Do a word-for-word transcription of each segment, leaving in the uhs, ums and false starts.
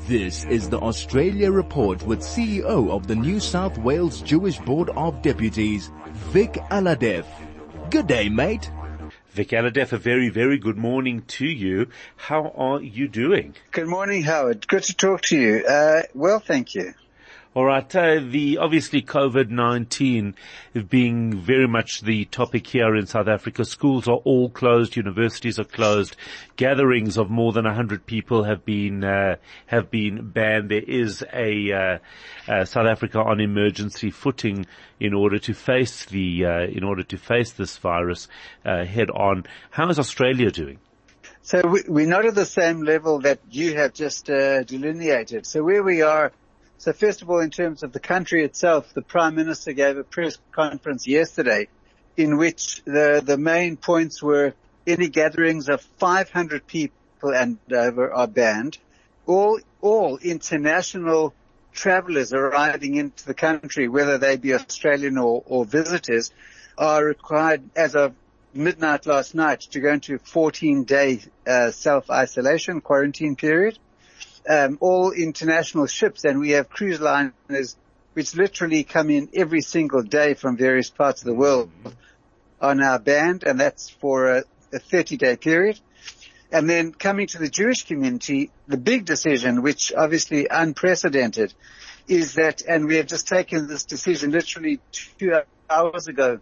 This is the Australia Report with C E O of the New South Wales Jewish Board of Deputies, Vic Aladef. Good day, mate. Vic Aladef, a very, very good morning to you. How are you doing? Good morning, Howard. Good to talk to you. Uh, well, thank you. All right. Uh, the obviously COVID nineteen being very much the topic here in South Africa. Schools are all closed. Universities are closed. Gatherings of more than a hundred people have been uh, have been banned. There is a uh, uh, South Africa on emergency footing in order to face the uh, in order to face this virus uh, head on. How is Australia doing? So we, we're not at the same level that you have just uh, delineated. So where we are. So first of all, in terms of the country itself, the Prime Minister gave a press conference yesterday in which the, the main points were any gatherings of five hundred people and over are banned. All, all international travelers arriving into the country, whether they be Australian or, or visitors, are required as of midnight last night to go into a fourteen day uh, self-isolation quarantine period. Um, all international ships, and we have cruise liners which literally come in every single day from various parts of the world, are now banned, and that's for a, a thirty day period. And then coming to the Jewish community, the big decision, which obviously unprecedented, is that, and we have just taken this decision literally two hours ago,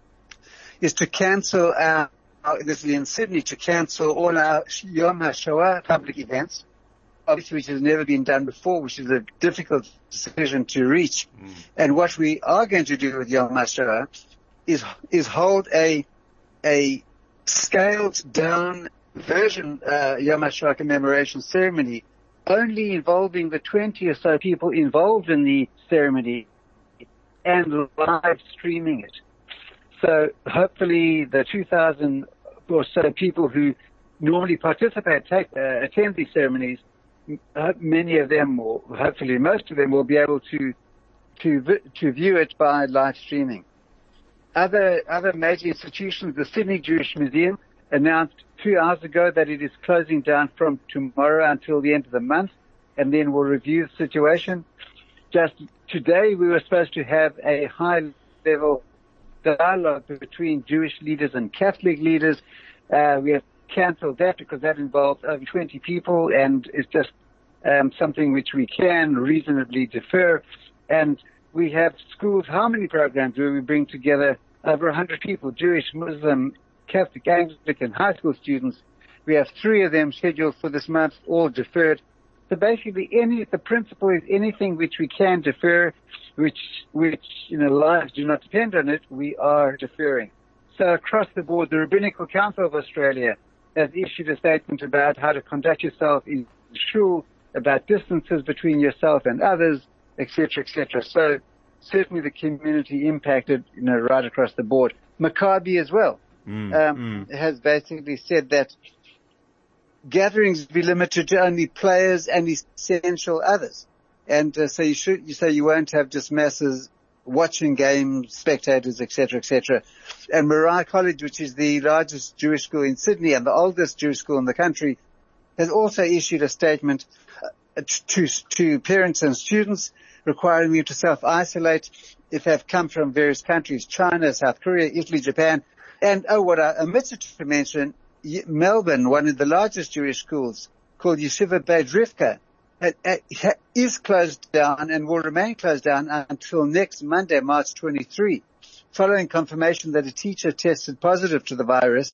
is to cancel our, this is in Sydney, to cancel all our Yom HaShoah public events. Obviously, which has never been done before, which is a difficult decision to reach. Mm. And what we are going to do with Yom HaShoah is, is hold a, a scaled down version, uh, Yom HaShoah commemoration ceremony, only involving the twenty or so people involved in the ceremony and live streaming it. So hopefully the two thousand or so people who normally participate, take, uh, attend these ceremonies, many of them, or hopefully most of them, will be able to to to view it by live streaming. Other other major institutions, the Sydney Jewish Museum announced two hours ago that it is closing down from tomorrow until the end of the month, and then we'll review the situation. Just today, we were supposed to have a high-level dialogue between Jewish leaders and Catholic leaders. Uh, we have cancelled that because that involves over twenty people, and it's just um, something which we can reasonably defer. And we have schools harmony programs where we bring together over one hundred people, Jewish, Muslim, Catholic, Anglican, high school students. We have three of them scheduled for this month, all deferred. So basically, any the principle is anything which we can defer, which which you know lives do not depend on it, we are deferring. So across the board, the Rabbinical Council of Australia has issued a statement about how to conduct yourself in shul, about distances between yourself and others, et cetera, et cetera. So certainly the community impacted, you know, right across the board. Maccabi as well mm, um, mm. has basically said that gatherings be limited to only players and essential others, and uh, so you should you say you won't have just masses watching games, spectators, et cetera, et cetera. And Moriah College, which is the largest Jewish school in Sydney and the oldest Jewish school in the country, has also issued a statement uh, to, to parents and students requiring them to self-isolate if they've come from various countries, China, South Korea, Italy, Japan. And, oh, what I omitted to mention, Melbourne, one of the largest Jewish schools, called Yeshiva Beit Rivka, is closed down and will remain closed down until next Monday, March twenty-third, following confirmation that a teacher tested positive to the virus